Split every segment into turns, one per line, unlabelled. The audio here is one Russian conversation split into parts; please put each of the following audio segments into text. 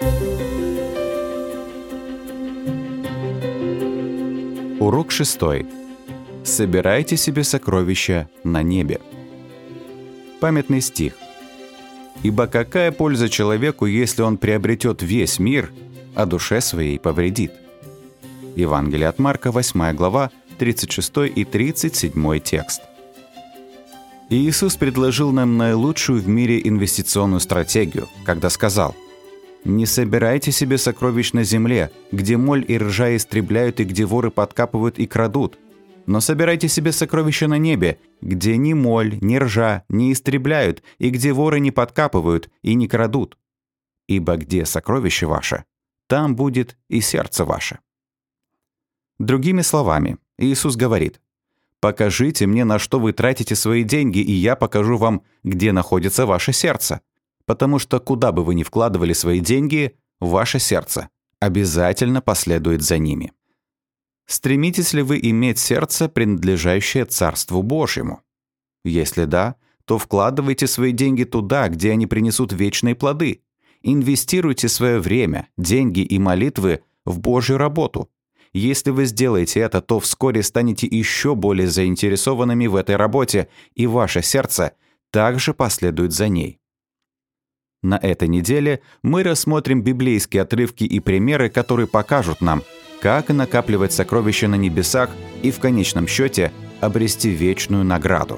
Урок 6. Собирайте себе сокровища на небе. Памятный стих. «Ибо какая польза человеку, если он приобретет весь мир, а душе своей повредит?» Евангелие от Марка, 8 глава, 36 и 37 текст. Иисус предложил нам наилучшую в мире инвестиционную стратегию, когда сказал: «Не собирайте себе сокровищ на земле, где моль и ржа истребляют и где воры подкапывают и крадут, но собирайте себе сокровища на небе, где ни моль, ни ржа не истребляют и где воры не подкапывают и не крадут. Ибо где сокровище ваше, там будет и сердце ваше». Другими словами, Иисус говорит: «Покажите мне, на что вы тратите свои деньги, и я покажу вам, где находится ваше сердце. Потому что куда бы вы ни вкладывали свои деньги, ваше сердце обязательно последует за ними». Стремитесь ли вы иметь сердце, принадлежащее Царству Божьему? Если да, то вкладывайте свои деньги туда, где они принесут вечные плоды. Инвестируйте свое время, деньги и молитвы в Божью работу. Если вы сделаете это, то вскоре станете еще более заинтересованными в этой работе, и ваше сердце также последует за ней. На этой неделе мы рассмотрим библейские отрывки и примеры, которые покажут нам, как накапливать сокровища на небесах и в конечном счете обрести вечную награду.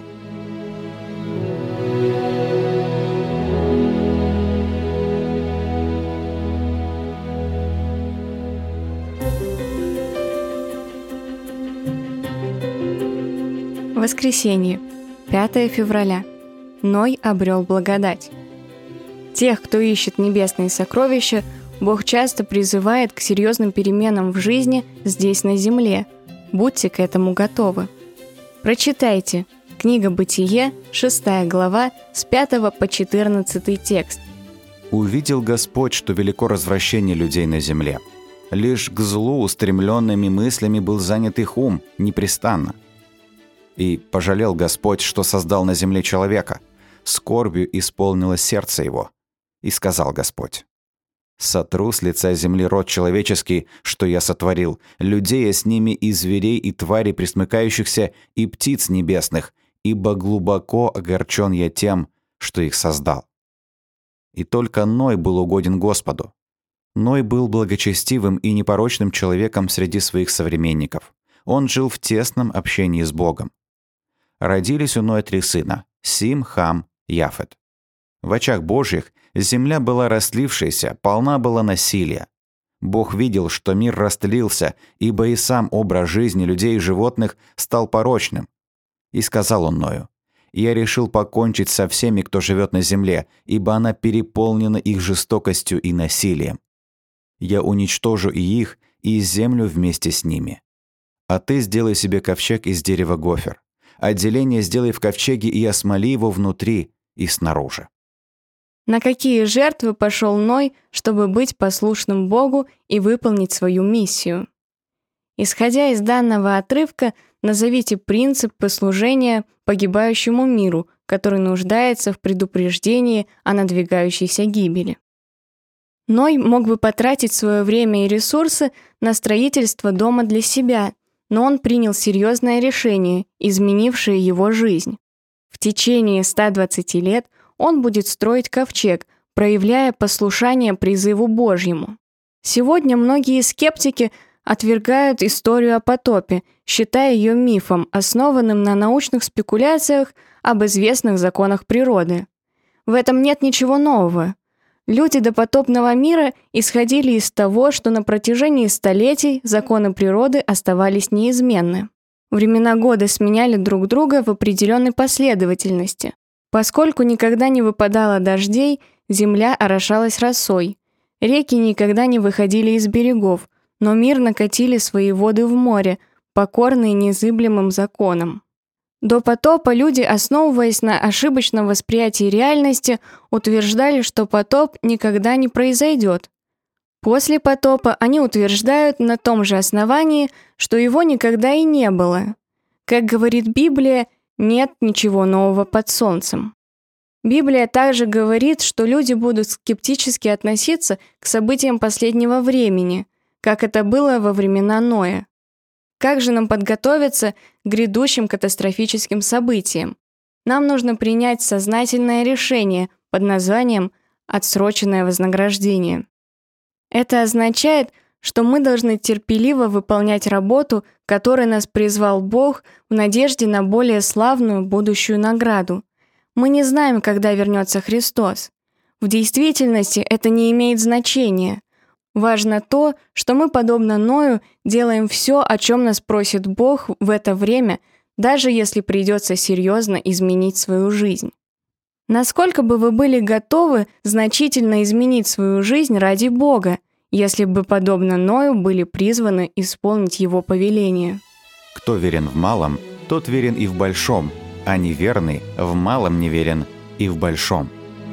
Воскресенье, 5 февраля. Ной обрел благодать. Тех, кто ищет небесные сокровища, Бог часто призывает к серьезным переменам в жизни здесь на земле. Будьте к этому готовы. Прочитайте. Книга Бытие, 6 глава, с 5 по 14 текст.
«Увидел Господь, что велико развращение людей на земле. Лишь к злу устремленными мыслями был занят их ум непрестанно. И пожалел Господь, что создал на земле человека. Скорбью исполнилось сердце его. И сказал Господь: сотру с лица земли род человеческий, что я сотворил, людей, а с ними и зверей, и тварей пресмыкающихся, и птиц небесных, ибо глубоко огорчен я тем, что их создал». И только Ной был угоден Господу. Ной был благочестивым и непорочным человеком среди своих современников. Он жил в тесном общении с Богом. Родились у Ноя 3 сына – Сим, Хам, Яфет. В очах Божьих земля была растлившаяся, полна была насилия. Бог видел, что мир растлился, ибо и сам образ жизни людей и животных стал порочным. И сказал он Ною: «Я решил покончить со всеми, кто живет на земле, ибо она переполнена их жестокостью и насилием. Я уничтожу и их, и землю вместе с ними. А ты сделай себе ковчег из дерева гофер. Отделение сделай в ковчеге и осмоли его внутри и снаружи».
На какие жертвы пошел Ной, чтобы быть послушным Богу и выполнить свою миссию? Исходя из данного отрывка, назовите принципы служения погибающему миру, который нуждается в предупреждении о надвигающейся гибели. Ной мог бы потратить свое время и ресурсы на строительство дома для себя, но он принял серьезное решение, изменившее его жизнь. В течение 120 лет он будет строить ковчег, проявляя послушание призыву Божьему. Сегодня многие скептики отвергают историю о потопе, считая ее мифом, основанным на научных спекуляциях об известных законах природы. В этом нет ничего нового. Люди допотопного мира исходили из того, что на протяжении столетий законы природы оставались неизменны. Времена года сменяли друг друга в определенной последовательности. Поскольку никогда не выпадало дождей, земля орошалась росой. Реки никогда не выходили из берегов, но мирно катили свои воды в море, покорные незыблемым законам. До потопа люди, основываясь на ошибочном восприятии реальности, утверждали, что потоп никогда не произойдет. После потопа они утверждают на том же основании, что его никогда и не было. Как говорит Библия, нет ничего нового под солнцем. Библия также говорит, что люди будут скептически относиться к событиям последнего времени, как это было во времена Ноя. Как же нам подготовиться к грядущим катастрофическим событиям? Нам нужно принять сознательное решение под названием «отсроченное вознаграждение». Это означает, что мы должны терпеливо выполнять работу, к которой нас призвал Бог в надежде на более славную будущую награду. Мы не знаем, когда вернется Христос. В действительности это не имеет значения. Важно то, что мы, подобно Ною, делаем все, о чем нас просит Бог в это время, даже если придется серьезно изменить свою жизнь. Насколько бы вы были готовы значительно изменить свою жизнь ради Бога, если бы, подобно Ною, были призваны исполнить Его повеление?
Кто верен в малом, тот верен и в большом, а неверный в малом не верен и в большом.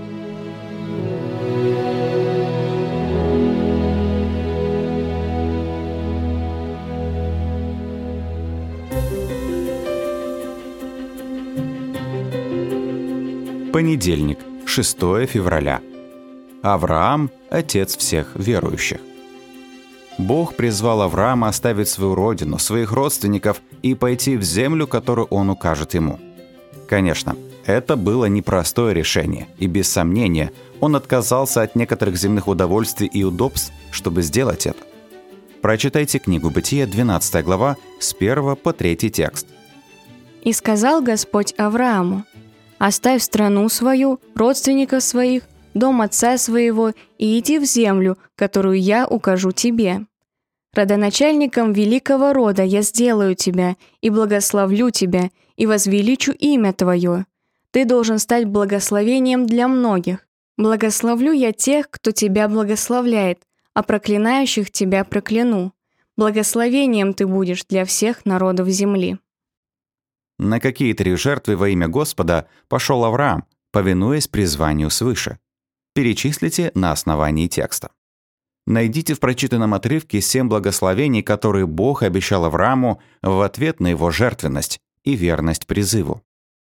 Понедельник, 6 февраля. Авраам – отец всех верующих. Бог призвал Авраама оставить свою родину, своих родственников и пойти в землю, которую он укажет ему. Конечно, это было непростое решение, и без сомнения он отказался от некоторых земных удовольствий и удобств, чтобы сделать это. Прочитайте книгу Бытия, 12 глава, с 1 по 3 текст.
«И сказал Господь Аврааму: оставь страну свою, родственников своих, дом отца своего, и иди в землю, которую я укажу тебе. Родоначальником великого рода я сделаю тебя, и благословлю тебя, и возвеличу имя твое. Ты должен стать благословением для многих. Благословлю я тех, кто тебя благословляет, а проклинающих тебя прокляну. Благословением ты будешь для всех народов земли».
На какие 3 жертвы во имя Господа пошел Авраам, повинуясь призванию свыше? Перечислите на основании текста. Найдите в прочитанном отрывке 7 благословений, которые Бог обещал Аврааму в ответ на его жертвенность и верность призыву.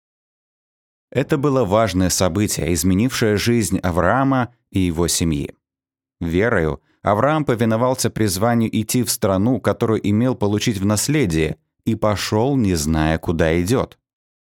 Это было важное событие, изменившее жизнь Авраама и его семьи. Верою, Авраам повиновался призванию идти в страну, которую имел получить в наследие, и пошел, не зная, куда идет.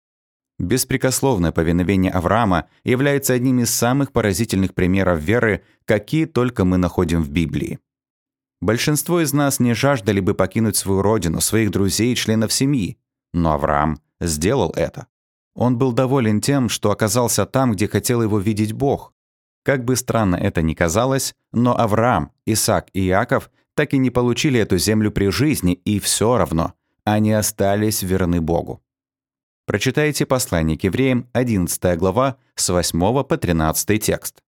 Беспрекословное повиновение Авраама является одним из самых поразительных примеров веры, какие только мы находим в Библии. Большинство из нас не жаждали бы покинуть свою родину, своих друзей и членов семьи, но Авраам сделал это. Он был доволен тем, что оказался там, где хотел его видеть Бог. Как бы странно это ни казалось, но Авраам, Исаак и Иаков так и не получили эту землю при жизни, и все равно они остались верны Богу. Прочитайте послание к евреям, 11 глава, с 8 по 13 текст.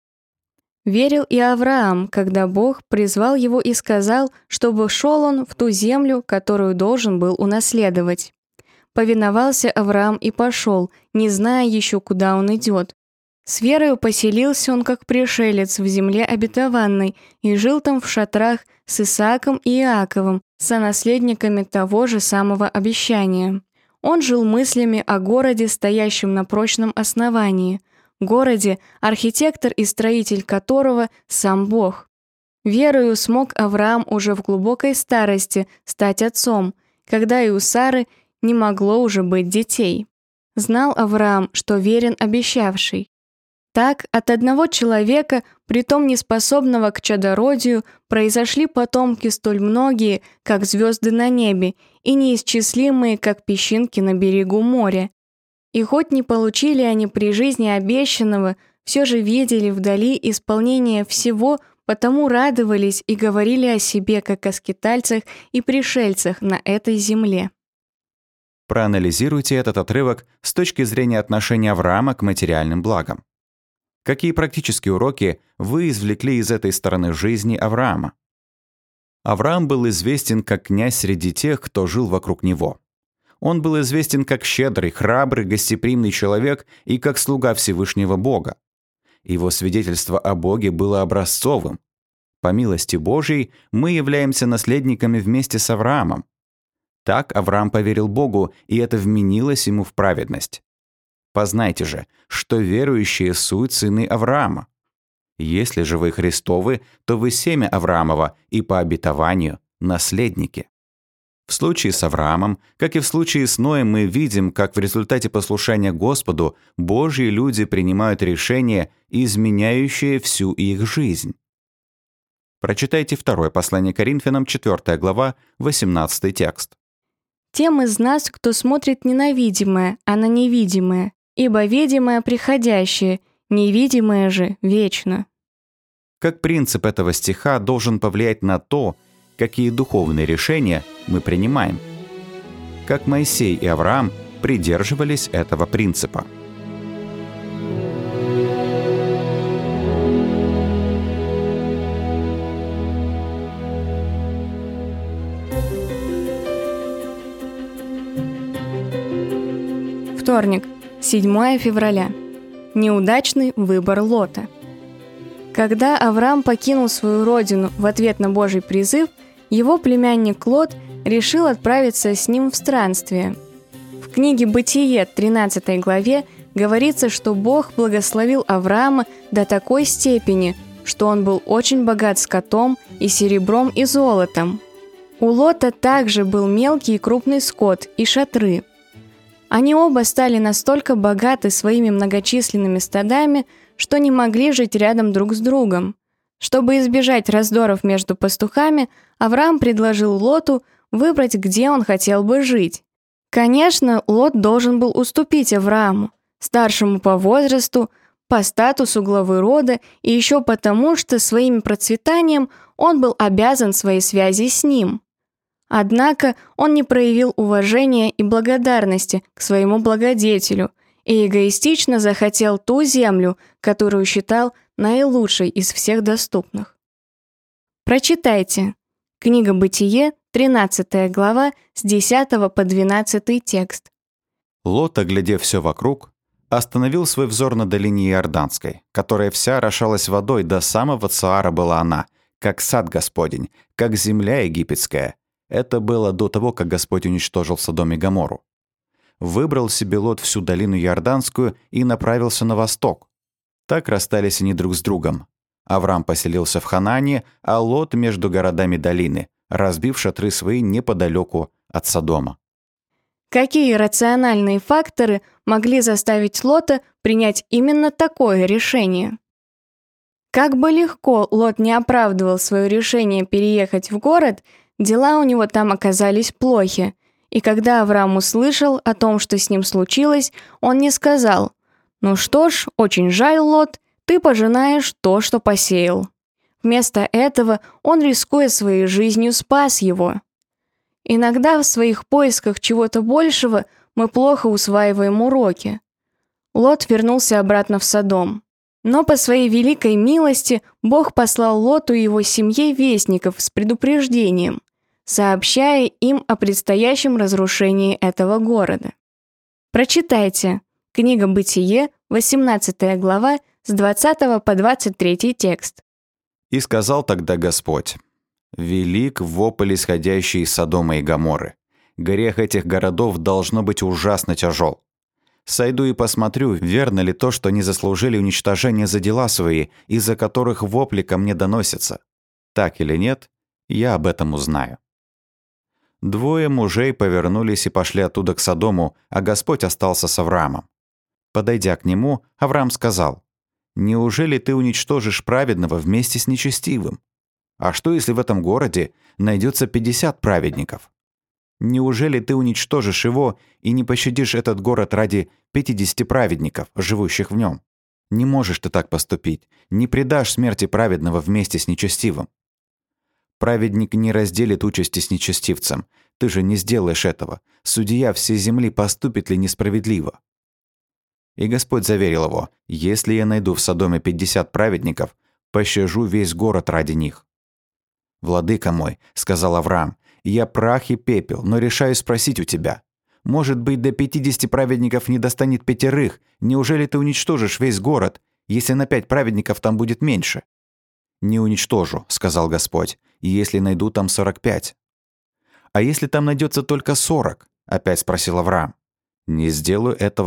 «Верил и Авраам, когда Бог призвал его и сказал, чтобы шел он в ту землю, которую должен был унаследовать. Повиновался Авраам и пошел, не зная еще, куда он идет. С верою поселился он как пришелец в земле обетованной и жил там в шатрах с Исааком и Иаковом, сонаследниками того же самого обещания. Он жил мыслями о городе, стоящем на прочном основании, городе, архитектор и строитель которого сам Бог. Верою смог Авраам уже в глубокой старости стать отцом, когда и у Сары не могло уже быть детей. Знал Авраам, что верен обещавший. Так, от одного человека, притом неспособного к чадородию, произошли потомки столь многие, как звезды на небе, и неисчислимые, как песчинки на берегу моря. И хоть не получили они при жизни обещанного, все же видели вдали исполнение всего, потому радовались и говорили о себе, как о скитальцах и пришельцах на этой земле.
Проанализируйте этот отрывок с точки зрения отношения Авраама к материальным благам. Какие практические уроки вы извлекли из этой стороны жизни Авраама? Авраам был известен как князь среди тех, кто жил вокруг него. Он был известен как щедрый, храбрый, гостеприимный человек и как слуга Всевышнего Бога. Его свидетельство о Боге было образцовым. По милости Божьей мы являемся наследниками вместе с Авраамом. Так Авраам поверил Богу, и это вменилось ему в праведность. Познайте же, что верующие суть сыны Авраама. Если же вы Христовы, то вы семя Авраамова и по обетованию наследники». В случае с Авраамом, как и в случае с Ноем, мы видим, как в результате послушания Господу Божьи люди принимают решения, изменяющие всю их жизнь. Прочитайте 2 послание Коринфянам, 4 глава, 18 текст.
«Тем из нас, кто смотрит не на видимое, а на невидимое, ибо видимое приходящее, невидимое же вечно».
Как принцип этого стиха должен повлиять на то, какие духовные решения мы принимаем. Как Моисей и Авраам придерживались этого принципа.
Вторник, 7 февраля. Неудачный выбор Лота. Когда Авраам покинул свою родину в ответ на Божий призыв, его племянник Лот решил отправиться с ним в странствие. В книге «Бытие» 13 главе говорится, что Бог благословил Авраама до такой степени, что он был очень богат скотом и серебром и золотом. У Лота также был мелкий и крупный скот и шатры. Они оба стали настолько богаты своими многочисленными стадами, что не могли жить рядом друг с другом. Чтобы избежать раздоров между пастухами, Авраам предложил Лоту выбрать, где он хотел бы жить. Конечно, Лот должен был уступить Аврааму, старшему по возрасту, по статусу главы рода и еще потому, что своим процветанием он был обязан своей связи с ним. Однако он не проявил уважения и благодарности к своему благодетелю и эгоистично захотел ту землю, которую считал наилучшей из всех доступных. Прочитайте. Книга «Бытие», 13 глава, с 10 по 12 текст.
Лот, оглядев все вокруг, остановил свой взор на долине Иорданской, которая вся орошалась водой, до самого Цоара была она, как сад Господень, как земля египетская. Это было до того, как Господь уничтожил Содом и Гоморру. Выбрал себе Лот всю долину Иорданскую и направился на восток. Так расстались они друг с другом. Авраам поселился в Ханаане, а Лот между городами долины, разбив шатры свои неподалеку от Содома.
Какие рациональные факторы могли заставить Лота принять именно такое решение? Как бы легко Лот не оправдывал свое решение переехать в город, дела у него там оказались плохи, и когда Авраам услышал о том, что с ним случилось, он не сказал: «Ну что ж, очень жаль, Лот, ты пожинаешь то, что посеял». Вместо этого он, рискуя своей жизнью, спас его. Иногда в своих поисках чего-то большего мы плохо усваиваем уроки. Лот вернулся обратно в Содом. Но по своей великой милости Бог послал Лоту и его семье вестников с предупреждением, сообщая им о предстоящем разрушении этого города. Прочитайте. Книга «Бытие», 18 глава, с 20 по 23 текст.
«И сказал тогда Господь: велик вопль, исходящий из Содома и Гоморры. Грех этих городов должно быть ужасно тяжел. Сойду и посмотрю, верно ли то, что они заслужили уничтожение за дела свои, из-за которых вопли ко мне доносятся. Так или нет, я об этом узнаю». Двое мужей повернулись и пошли оттуда к Содому, а Господь остался с Авраамом. Подойдя к нему, Авраам сказал: «Неужели ты уничтожишь праведного вместе с нечестивым? А что, если в этом городе найдется 50 праведников? Неужели ты уничтожишь его и не пощадишь этот город ради 50 праведников, живущих в нем? Не можешь ты так поступить, не предашь смерти праведного вместе с нечестивым. Праведник не разделит участи с нечестивцем. Ты же не сделаешь этого. Судья всей земли поступит ли несправедливо?» И Господь заверил его: «Если я найду в Содоме 50 праведников, пощажу весь город ради них». «Владыка мой, — сказал Авраам, — я прах и пепел, но решаю спросить у тебя. Может быть, до 50 праведников не достанет 5? Неужели ты уничтожишь весь город, если на 5 праведников там будет меньше?» «Не уничтожу, — сказал Господь, — если найду там 45. «А если там найдется только 40? — опять спросил Авраам. «Не сделаю этого,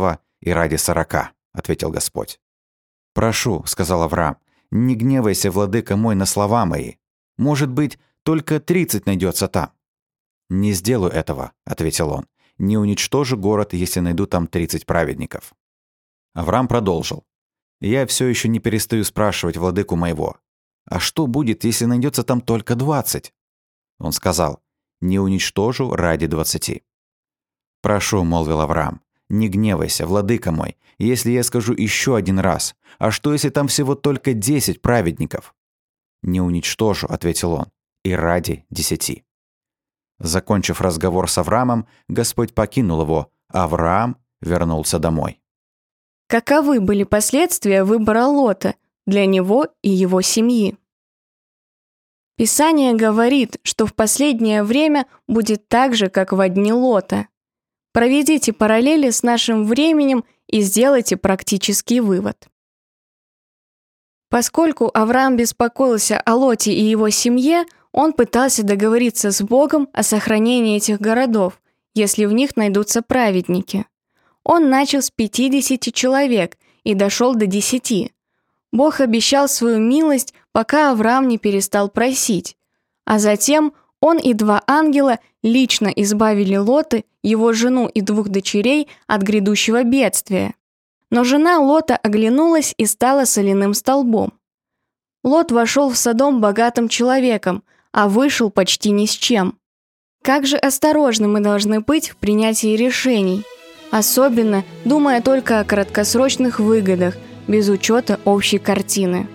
и ради 40, ответил Господь. Прошу, сказал Авраам, не гневайся, владыка мой, на слова мои. Может быть, только 30 найдется там. Не сделаю этого, ответил он. Не уничтожу город, если найду там 30 праведников. Авраам продолжил. Я все еще не перестаю спрашивать владыку моего. А что будет, если найдется там только 20? Он сказал, не уничтожу ради 20. Прошу, молвил Авраам, не гневайся, владыка мой, если я скажу еще один раз. А что, если там всего только 10 праведников? Не уничтожу, ответил он, и ради 10. Закончив разговор с Авраамом, Господь покинул его, а Авраам вернулся домой.
Каковы были последствия выбора Лота для него и его семьи? Писание говорит, что в последнее время будет так же, как во дни Лота. Проведите параллели с нашим временем и сделайте практический вывод. Поскольку Авраам беспокоился о Лоте и его семье, он пытался договориться с Богом о сохранении этих городов, если в них найдутся праведники. Он начал с 50 человек и дошел до 10. Бог обещал свою милость, пока Авраам не перестал просить. А затем он и 2 ангела лично избавили Лота, его жену и 2 дочерей от грядущего бедствия. Но жена Лота оглянулась и стала соляным столбом. Лот вошел в Содом богатым человеком, а вышел почти ни с чем. Как же осторожны мы должны быть в принятии решений, особенно думая только о краткосрочных выгодах, без учета общей картины.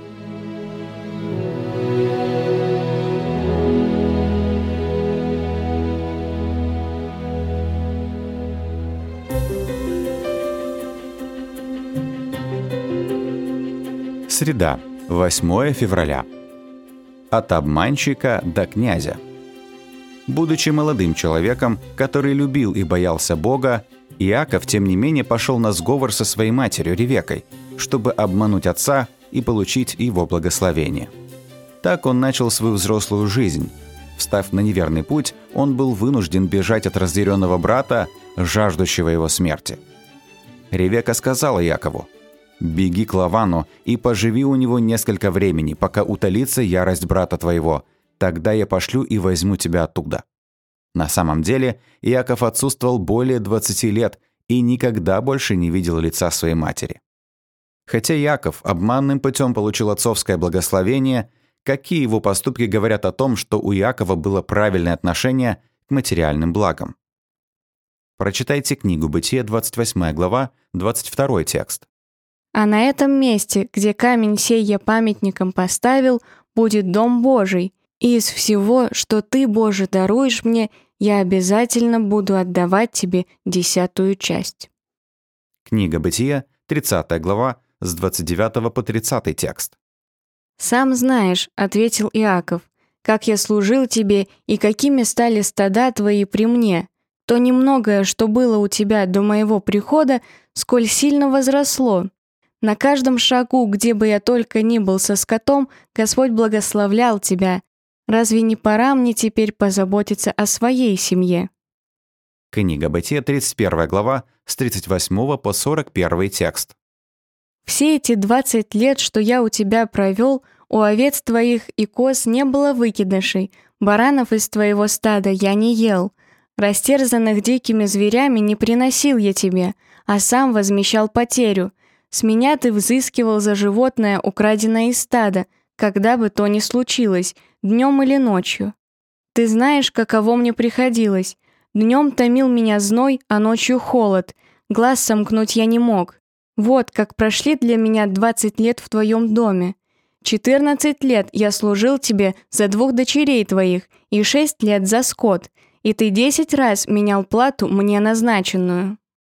Среда, 8 февраля. От обманщика до князя. Будучи молодым человеком, который любил и боялся Бога, Иаков, тем не менее, пошел на сговор со своей матерью Ревеккой, чтобы обмануть отца и получить его благословение. Так он начал свою взрослую жизнь. Встав на неверный путь, он был вынужден бежать от разъяренного брата, жаждущего его смерти. Ревекка сказала Иакову: «Беги к Лавану и поживи у него несколько времени, пока утолится ярость брата твоего. Тогда я пошлю и возьму тебя оттуда». На самом деле, Иаков отсутствовал более 20 лет и никогда больше не видел лица своей матери. Хотя Иаков обманным путем получил отцовское благословение, какие его поступки говорят о том, что у Иакова было правильное отношение к материальным благам? Прочитайте книгу Бытия, 28 глава, 22 текст.
«А на этом месте, где камень сей я памятником поставил, будет дом Божий, и из всего, что ты, Боже, даруешь мне, я обязательно буду отдавать тебе 10-ю часть».
Книга Бытия, 30 глава, с 29 по 30 текст.
«Сам знаешь, — ответил Иаков, — как я служил тебе и какими стали стада твои при мне. То немногое, что было у тебя до моего прихода, сколь сильно возросло. На каждом шагу, где бы я только ни был со скотом, Господь благословлял тебя. Разве не пора мне теперь позаботиться о своей семье?»
Книга Бытия, 31 глава, с 38 по 41 текст.
«Все эти 20 лет, что я у тебя провел, у овец твоих и коз не было выкидышей, баранов из твоего стада я не ел, растерзанных дикими зверями не приносил я тебе, а сам возмещал потерю. С меня ты взыскивал за животное, украденное из стада, когда бы то ни случилось, днем или ночью. Ты знаешь, каково мне приходилось. Днем томил меня зной, а ночью холод. Глаз сомкнуть я не мог. Вот как прошли для меня 20 лет в твоем доме. 14 лет я служил тебе за 2 дочерей твоих и 6 лет за скот, и ты 10 раз менял плату мне назначенную».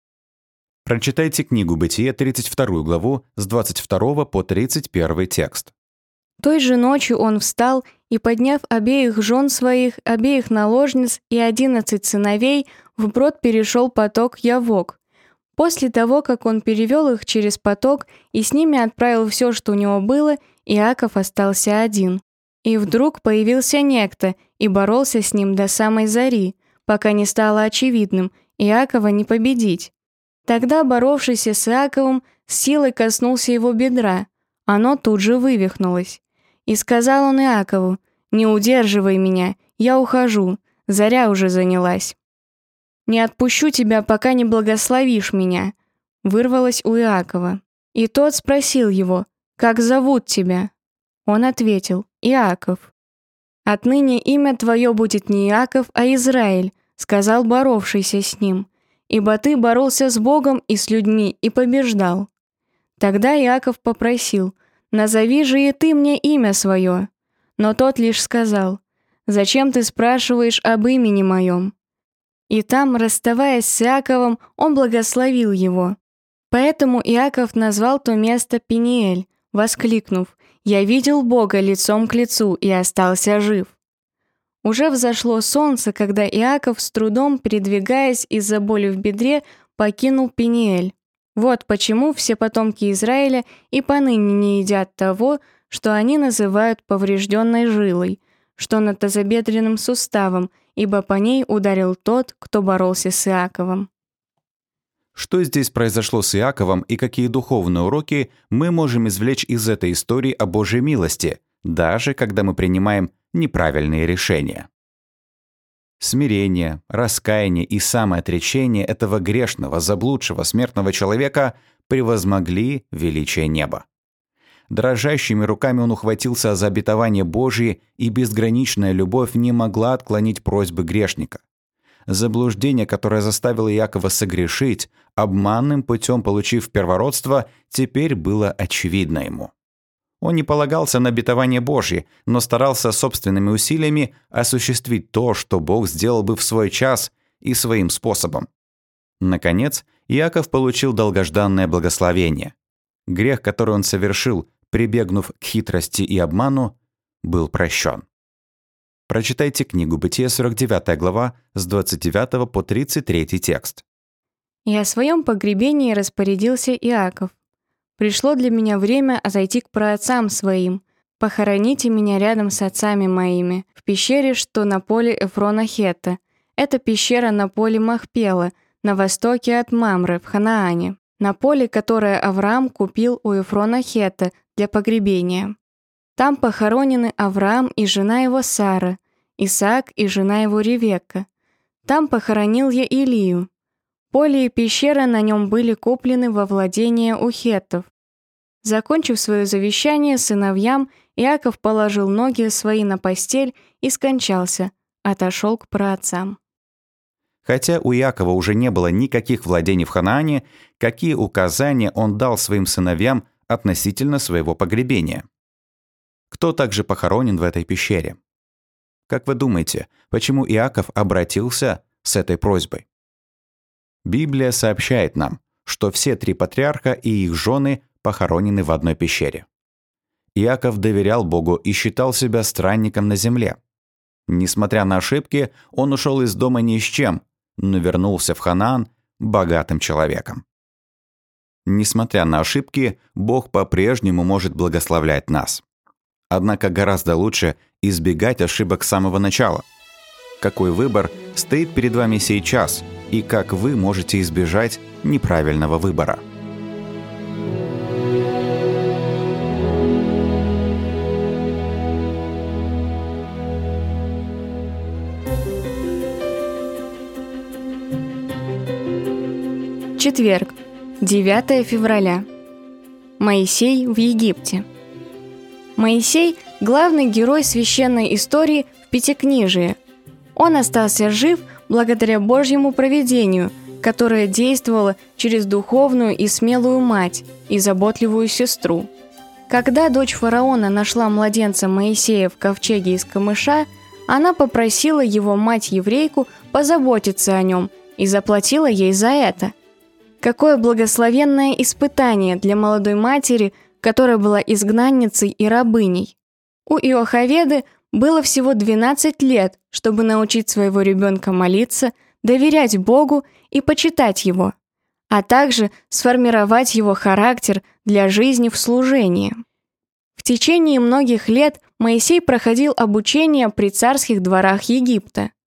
Прочитайте книгу Бытия, 32 главу, с 22 по 31 текст.
«Той же ночью он встал и, подняв обеих жен своих, обеих наложниц и 11 сыновей, вброд перешел поток Явок. После того, как он перевел их через поток и с ними отправил все, что у него было, Иаков остался один. И вдруг появился некто и боролся с ним до самой зари, пока не стало очевидным, Иакова не победить. Тогда боровшийся с Иаковом с силой коснулся его бедра, оно тут же вывихнулось. И сказал он Иакову: «Не удерживай меня, я ухожу, заря уже занялась». «Не отпущу тебя, пока не благословишь меня», вырвалось у Иакова. И тот спросил его: «Как зовут тебя?» Он ответил: «Иаков». «Отныне имя твое будет не Иаков, а Израиль», сказал боровшийся с ним, «ибо ты боролся с Богом и с людьми и побеждал». Тогда Иаков попросил: «Назови же и ты мне имя свое». Но тот лишь сказал: «Зачем ты спрашиваешь об имени моем?» И там, расставаясь с Иаковом, он благословил его. Поэтому Иаков назвал то место Пениэль, воскликнув: «Я видел Бога лицом к лицу и остался жив». Уже взошло солнце, когда Иаков, с трудом передвигаясь из-за боли в бедре, покинул Пениэль. Вот почему все потомки Израиля и поныне не едят того, что они называют поврежденной жилой, что над тазобедренным суставом, ибо по ней ударил тот, кто боролся с Иаковом.
Что здесь произошло с Иаковом и какие духовные уроки мы можем извлечь из этой истории о Божьей милости, даже когда мы принимаем неправильные решения? Смирение, раскаяние и самоотречение этого грешного, заблудшего смертного человека превозмогли величие неба. Дрожащими руками он ухватился за обетование Божие, и безграничная любовь не могла отклонить просьбы грешника. Заблуждение, которое заставило Иакова согрешить, обманным путем получив первородство, теперь было очевидно ему. Он не полагался на обетование Божье, но старался собственными усилиями осуществить то, что Бог сделал бы в свой час и своим способом. Наконец, Иаков получил долгожданное благословение. Грех, который он совершил, прибегнув к хитрости и обману, был прощен. Прочитайте книгу «Бытие», 49 глава, с 29 по 33 текст.
«И о своем погребении распорядился Иаков. Пришло для меня время отойти к праотцам своим. Похороните меня рядом с отцами моими, в пещере, что на поле Эфрона Хетта. Это пещера на поле Махпела, на востоке от Мамры, в Ханаане, на поле, которое Авраам купил у Эфрона Хетта для погребения. Там похоронены Авраам и жена его Сара, Исаак и жена его Ревекка. Там похоронил я Илию. Поле и пещера на нем были куплены во владение у хеттов. Закончив свое завещание сыновьям, Иаков положил ноги свои на постель и скончался, отошел к праотцам».
Хотя у Иакова уже не было никаких владений в Ханаане, какие указания он дал своим сыновьям относительно своего погребения? Кто также похоронен в этой пещере? Как вы думаете, почему Иаков обратился с этой просьбой? Библия сообщает нам, что все три патриарха и их жены похоронены в одной пещере. Иаков доверял Богу и считал себя странником на земле. Несмотря на ошибки, он ушел из дома ни с чем, но вернулся в Ханаан богатым человеком. Несмотря на ошибки, Бог по-прежнему может благословлять нас. Однако гораздо лучше избегать ошибок с самого начала. Какой выбор стоит перед вами сейчас, и как вы можете избежать неправильного выбора?
Четверг, 9 февраля. Моисей в Египте. Моисей – главный герой священной истории в Пятикнижии. Он остался жив благодаря Божьему провидению, которое действовало через духовную и смелую мать и заботливую сестру. Когда дочь фараона нашла младенца Моисея в ковчеге из камыша, она попросила его мать-еврейку позаботиться о нем и заплатила ей за это. Какое благословенное испытание для молодой матери, которая была изгнанницей и рабыней. У Иохаведы было всего 12 лет, чтобы научить своего ребенка молиться, доверять Богу и почитать Его, а также сформировать его характер для жизни в служении. В течение многих лет Моисей проходил обучение при царских дворах Египта.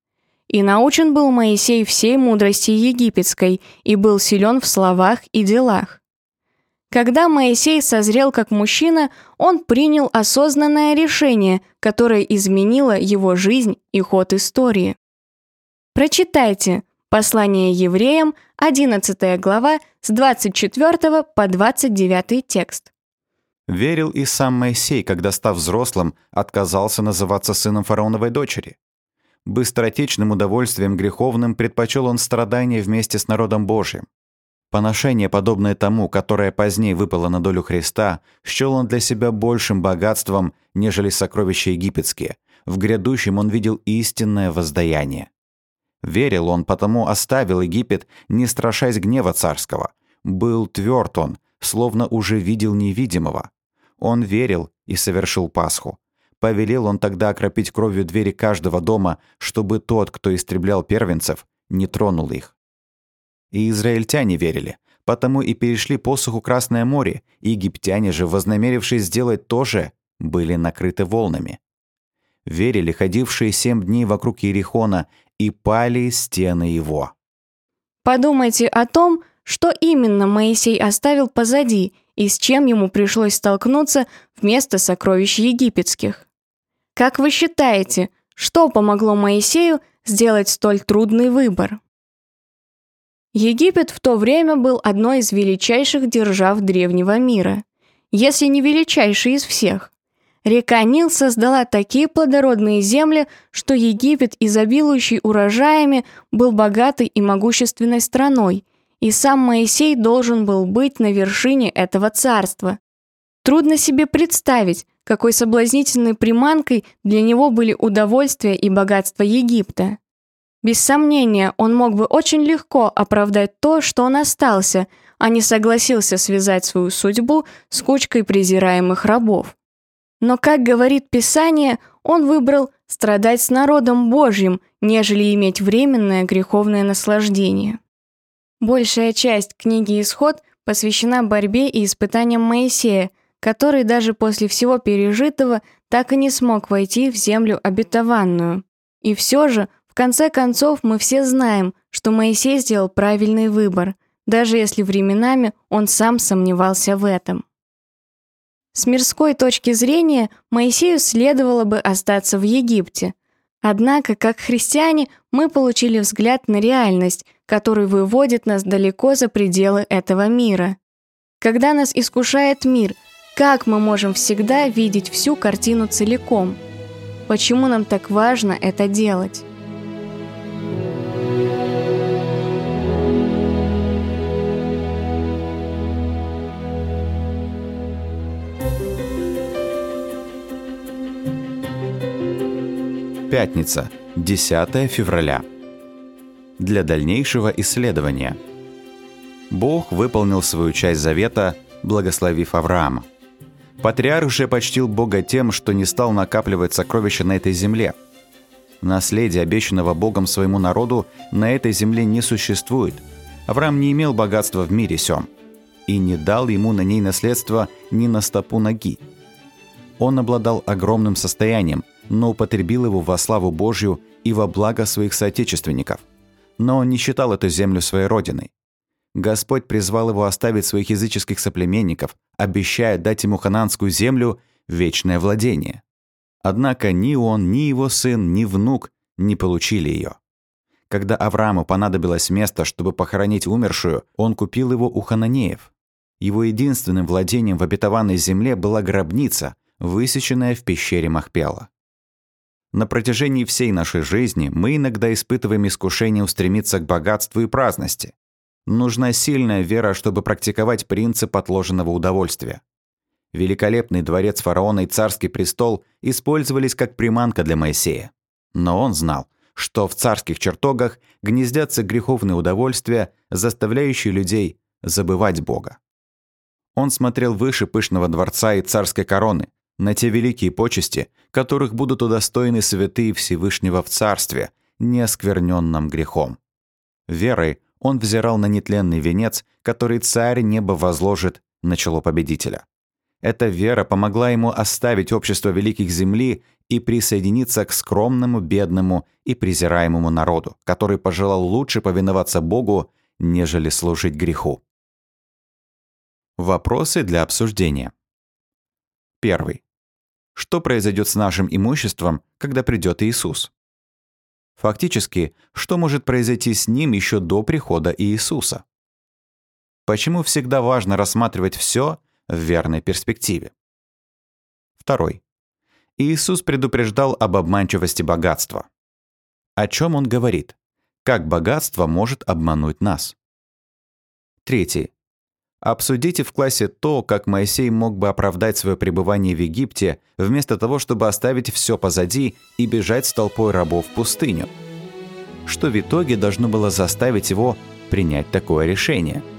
И научен был Моисей всей мудрости египетской, и был силен в словах и делах. Когда Моисей созрел как мужчина, он принял осознанное решение, которое изменило его жизнь и ход истории. Прочитайте Послание евреям, 11 глава, с 24 по 29 текст.
Верил и сам Моисей, когда, став взрослым, отказался называться сыном фараоновой дочери. Быстротечным удовольствием греховным предпочел он страдания вместе с народом Божьим. Поношение, подобное тому, которое позднее выпало на долю Христа, счел он для себя большим богатством, нежели сокровища египетские. В грядущем он видел истинное воздаяние. Верил он, потому оставил Египет, не страшась гнева царского. Был тверд он, словно уже видел невидимого. Он верил и совершил Пасху. Повелел он тогда окропить кровью двери каждого дома, чтобы тот, кто истреблял первенцев, не тронул их. И израильтяне верили, потому и перешли посуху Красное море, и египтяне же, вознамерившись сделать то же, были накрыты волнами. Верили ходившие 7 дней вокруг Иерихона, и пали стены его.
Подумайте о том, что именно Моисей оставил позади и с чем ему пришлось столкнуться вместо сокровищ египетских. Как вы считаете, что помогло Моисею сделать столь трудный выбор? Египет в то время был одной из величайших держав древнего мира, если не величайшей из всех. Река Нил создала такие плодородные земли, что Египет, изобилующий урожаями, был богатой и могущественной страной, и сам Моисей должен был быть на вершине этого царства. Трудно себе представить, какой соблазнительной приманкой для него были удовольствия и богатства Египта. Без сомнения, он мог бы очень легко оправдать то, что он остался, а не согласился связать свою судьбу с кучкой презираемых рабов. Но, как говорит Писание, он выбрал страдать с народом Божьим, нежели иметь временное греховное наслаждение. Большая часть книги «Исход» посвящена борьбе и испытаниям Моисея, который даже после всего пережитого так и не смог войти в землю обетованную. И все же, в конце концов, мы все знаем, что Моисей сделал правильный выбор, даже если временами он сам сомневался в этом. С мирской точки зрения, Моисею следовало бы остаться в Египте. Однако, как христиане, мы получили взгляд на реальность, который выводит нас далеко за пределы этого мира. Когда нас искушает мир, как мы можем всегда видеть всю картину целиком? Почему нам так важно это делать?
Пятница, 10 февраля. Для дальнейшего исследования. Бог выполнил свою часть завета, благословив Авраама. Патриарх же почтил Бога тем, что не стал накапливать сокровища на этой земле. Наследие, обещанного Богом своему народу, на этой земле не существует. Авраам не имел богатства в мире сём и не дал ему на ней наследство ни на стопу ноги. Он обладал огромным состоянием, но употребил его во славу Божью и во благо своих соотечественников. Но он не считал эту землю своей родиной. Господь призвал его оставить своих языческих соплеменников, обещая дать ему ханаанскую землю – вечное владение. Однако ни он, ни его сын, ни внук не получили ее. Когда Аврааму понадобилось место, чтобы похоронить умершую, он купил его у хананеев. Его единственным владением в обетованной земле была гробница, высеченная в пещере Махпела. На протяжении всей нашей жизни мы иногда испытываем искушение устремиться к богатству и праздности. Нужна сильная вера, чтобы практиковать принцип отложенного удовольствия. Великолепный дворец фараона и царский престол использовались как приманка для Моисея. Но он знал, что в царских чертогах гнездятся греховные удовольствия, заставляющие людей забывать Бога. Он смотрел выше пышного дворца и царской короны, на те великие почести, которых будут удостоены святые Всевышнего в царстве, не оскверненном грехом. Верой он взирал на нетленный венец, который царь неба возложит на чело победителя. Эта вера помогла ему оставить общество великих земли и присоединиться к скромному, бедному и презираемому народу, который пожелал лучше повиноваться Богу, нежели служить греху. Вопросы для обсуждения. Первый. Что произойдет с нашим имуществом, когда придет Иисус? Фактически, что может произойти с ним еще до прихода Иисуса? Почему всегда важно рассматривать все в верной перспективе? Второй. Иисус предупреждал об обманчивости богатства. О чем он говорит? Как богатство может обмануть нас? Третий. Обсудите в классе то, как Моисей мог бы оправдать свое пребывание в Египте, вместо того, чтобы оставить все позади и бежать с толпой рабов в пустыню. Что в итоге должно было заставить его принять такое решение?